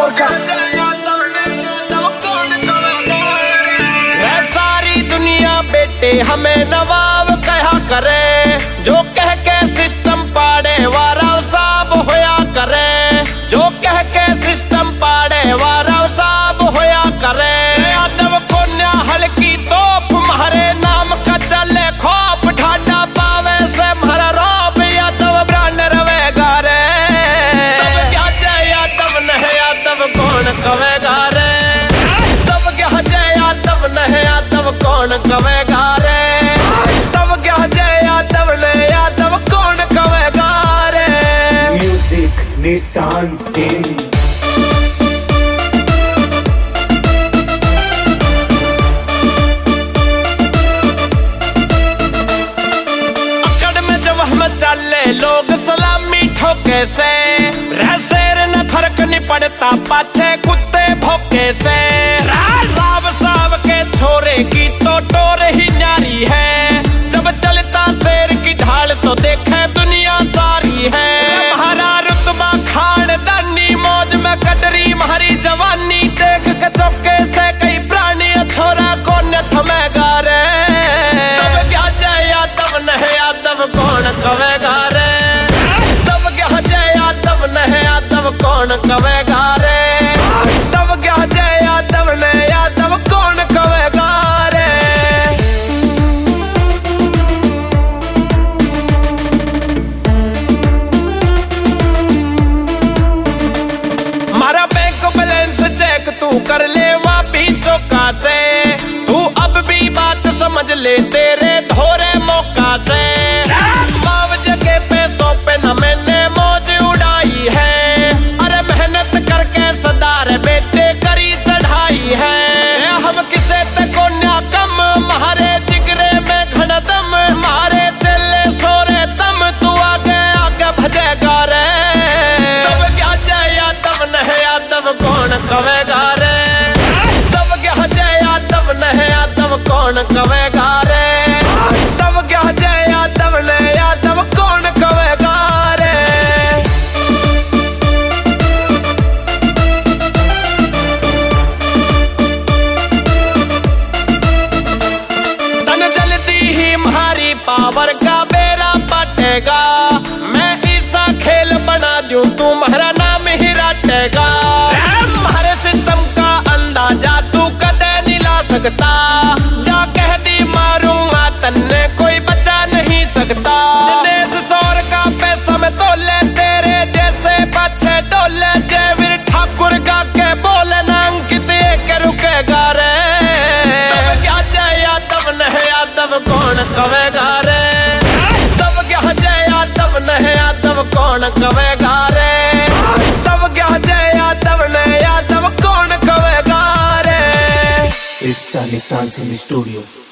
इंदौर का। सारी दुनिया बेटे हमें नवाब कहा करे, जो कह के सिस्टम पाड़े वारा साब होया करे, जो कह के सिस्टम पाड़े वारा साब होया करे। यादव कोन्या हल्की तोप मारे नाम का चले खोप, ढाडा पावे से मारा रोब, यादव ब्रांड रवेगा रे। तब क्या जय यादव नहीं यादव कौन कवेगा रे, तब क्या जय यादव नहीं यादव कौन कवेगा रे, तब क्या जय यादव नहीं यादव कौन कवेगा रे। म्यूजिक निशान सिंह। चले लोग सलामी ठोके से, रह शेर न फर्क नहीं पड़ता पाछे कुत्ते भोके से। राव साहब के छोरे की तो टोर ही न्यारी है, जब चलता शेर की ढाल तो देखे दुनिया सारी है। हमारा रुतबा खानदानी मौज में कटरी हमारी जवानी, देख के चौके से कई प्राणी छोरा कौन थमेगा रे। तब क्या जय यादव नहीं यादव कौन कवेगा रे, तब क्या जय यादव नहीं यादव कौन कवेगा रे, तब क्या जय यादव नहीं यादव कौन कवेगा रे। मारा बैंक बैलेंस चेक तू कर ले वापी चौका से, तू अब भी बात समझ ले तेरे धोरे मौका से। मुआवजे के पैसों पे न मैंने मौज उड़ाई है, अरे मेहनत करके सदार बेटे करी चढ़ाई है। हम किसे ते कोन्या कम, मारे जिगरे में घना दम, मारे चले सोरे तम, तू आगे आगे भजेगा रे। तब क्या जय यादव नहीं यादव कौन कवेगा रे, तब क्या जय यादव नहीं यादव कौन कवेगा रे, तब क्या जय यादव नहीं यादव कौन कवेगा रे। तन जलती ही मारी पावर का बेरा पटेगा, मैं ऐसा खेल बना दूं तुम्हारा नाम ही रटेगा। हमारे सिस्टम का अंदाजा तू कदे नहीं ला सकता, जा कह दी मारूंगा तन्ने कोई बचा नहीं सकता। दिनेश सौर का पैसा में तोले, तेरे जैसे पाछे डोले, जयवीर ठाकुर का के बोले ना अंकित एक रुकेगा रे। तब क्या जय यादव नहीं यादव कौन कवेगा रे, तब क्या जय यादव नहीं यादव कौन कवेगा रे, तब क्या जय यादव नहीं यादव कौन कवेगा रे। It's a Nissan Studio.